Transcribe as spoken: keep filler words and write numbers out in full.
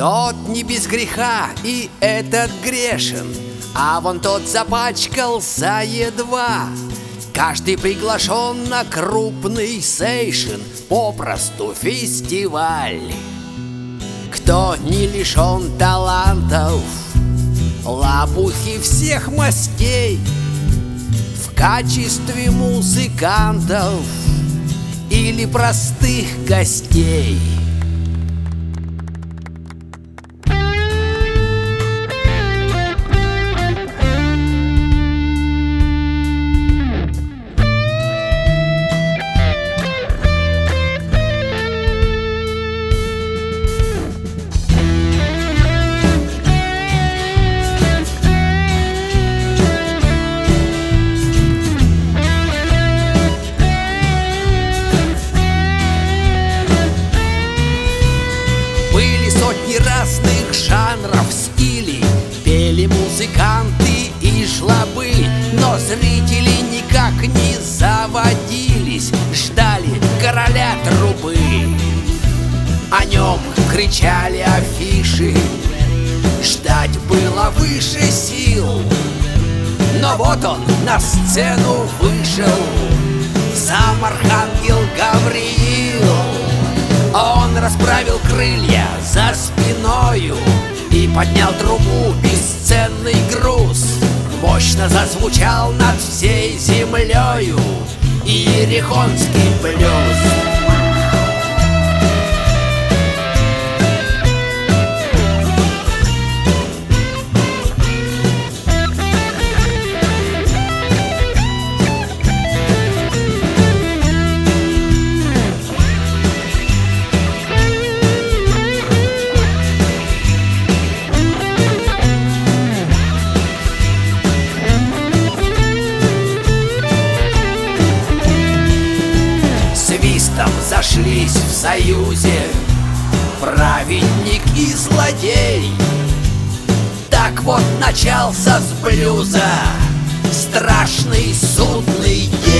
Тот не без греха, и этот грешен, а вон тот запачкался едва. Каждый приглашен на крупный сейшен, попросту фестиваль. Кто не лишен талантов, лопухи всех мастей, в качестве музыкантов или простых гостей. Были сотни разных жанров, стилей, пели музыканты и жлобы, но зрители никак не заводились, ждали короля трубы. О нем кричали афиши, ждать было выше сил. Но вот он на сцену вышел, сам архангел Гавриил. Он расправил крылья за спиною и поднял трубу, бесценный груз. Мощно зазвучал над всей землею иерихонский блюз. Свистом зашлись в союзе праведник и злодей. Так вот начался с блюза страшный судный день.